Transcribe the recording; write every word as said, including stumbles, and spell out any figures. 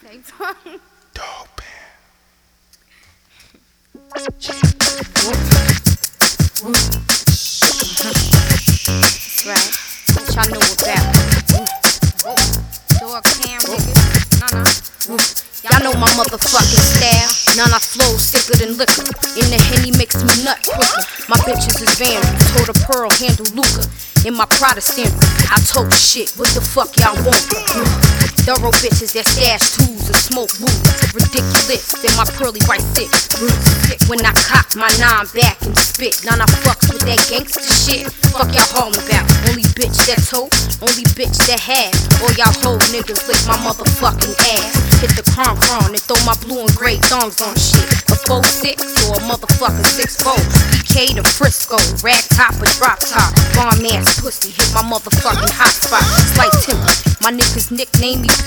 Take time. Dope. That's right. What y'all know about? Dog cam niggas. Nah, nah. Y'all know my motherfucking style. None I flow sicker than liquor. In the Henny makes me nut quicker. My bitches is vandals. Told a pearl handle Luca. In my Protestant, I told shit. What the fuck y'all want? Thorough bitches that stash tools and smoke woods. Ridiculous in my pearly white thick. When I cock my nine back and spit. None I fucks with that gangster shit. Fuck y'all home about. Only bitch that tote. Only bitch that had. All y'all hoe niggas lick my motherfucking ass. Hit the cron cron and throw my blue and gray thongs on shit. A four six or a motherfucking six four. B K to Frisco. Rag top or drop top. Bomb ass pussy hit my motherfucking hot spot. Slight temper. My niggas nickname me